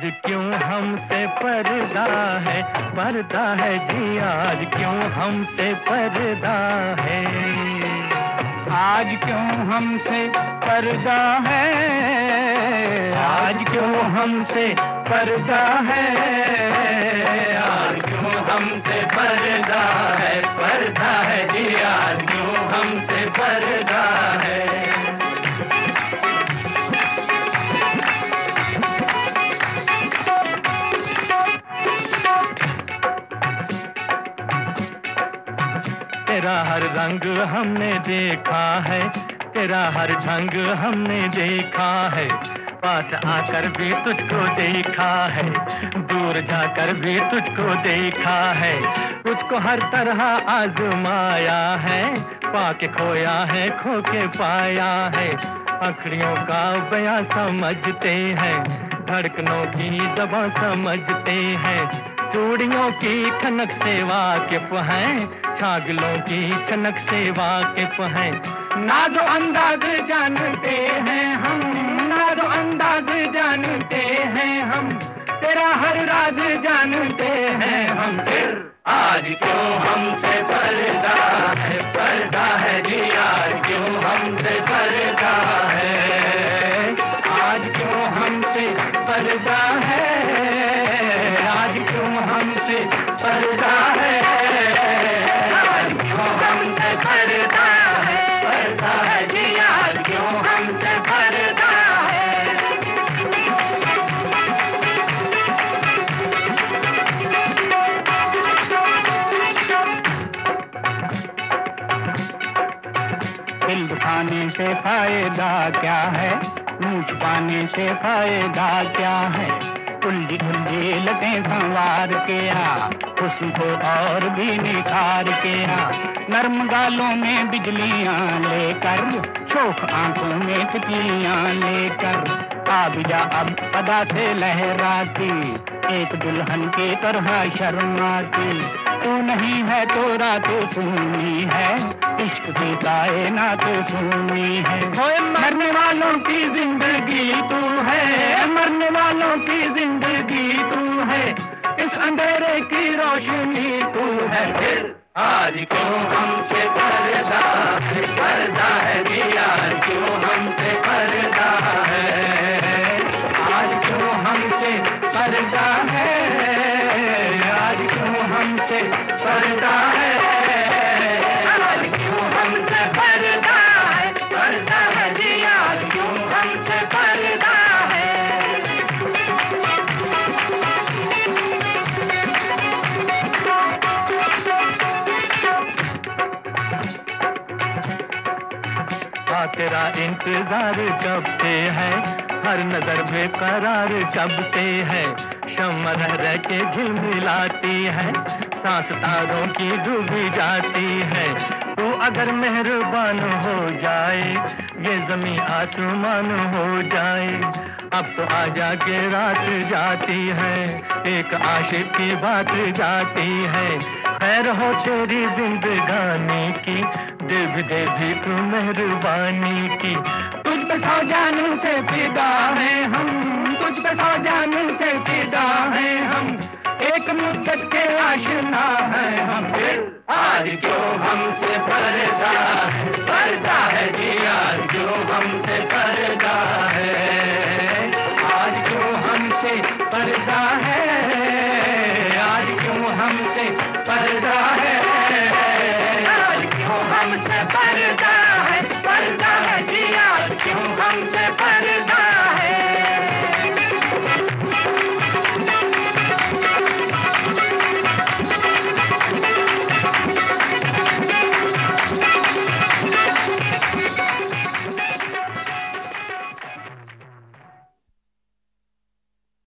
क्यों हमसे पर्दा है जी, आज क्यों हमसे पर्दा है, आज क्यों हमसे पर्दा है, आज क्यों हमसे पर्दा है, आज क्यों हमसे पर्दा है जी, आज क्यों हमसे पर्दा है। तेरा हर रंग हमने देखा है, तेरा हर ढंग हमने देखा है, पास आकर भी तुझको देखा है, दूर जाकर भी तुझको देखा है, तुझको हर तरह आजमाया है, पाके खोया है खो के पाया है, अखड़ियों का बयां समझते हैं, धड़कनों की दबां समझते हैं, चूड़ियों की खनक से वाकिफ हैं, छागलों की छनक से वाकिफ हैं, नाज़ो अंदाज जानते हैं हम, नाज़ो अंदाज जानते हैं हम, तेरा हर राज जानते हैं हम। फिर आज क्यों हमसे पर्दा है जी, आज क्यों हमसे पर्दा है, आज क्यों हमसे पर्दा है, आज क्यों हमसे पर्दा है, आज क्यों हमसे पर्दा है जी, आज क्यों हमसे पर्दा है। दिल दुखाने से फायदा क्या है, मुँह छुपाने से फायदा क्या है, उल्टी ढुल्ली लटें संवार के आ, हुस्न को और भी निखार के आ, नर्म गालों में बिजलियां लेकर, शोख आंखों में तितलियां लेकर, आ भी जा अब अदा से लहराती, एक दुल्हन के तरह शर्माती, तू नहीं है तो रात सुनी है, इश्क की कायनात सुनी है, मरने वालों की जिंदगी तू है, मरने वालों की जिंदगी तू है, इस अंधेरे की रोशनी तू है। फिर आज क्यों हमसे पर्दा है जी, आज क्यों हमसे पर्दा है, आज क्यों हमसे पर्दा है, आज क्यों हमसे पर्दा है, आज क्यों हमसे पर्दा है जी, आज क्यों हमसे पर्दा है। तेरा इंतजार कब से है, हर नजर बेकरार कब से है, शम्मा रह रह के झिलमिलाती है, सांस तारों की डूबी जाती है, तू अगर मेहरबान हो जाए, ये जमीन आसमान हो जाए, अब तो आजा के रात जाती है, एक आशिक की बात जाती है, खैर हो तेरी जिंदगानी की, दे भी तू मेहरबानी की, तुझ पे सौ जानू से फिदा है हम, तुझ पे सौ जानू से फिदा है हम, एक मुद्दत के आशिना है हम। फिर आज क्यों हमसे पर्दा है जी,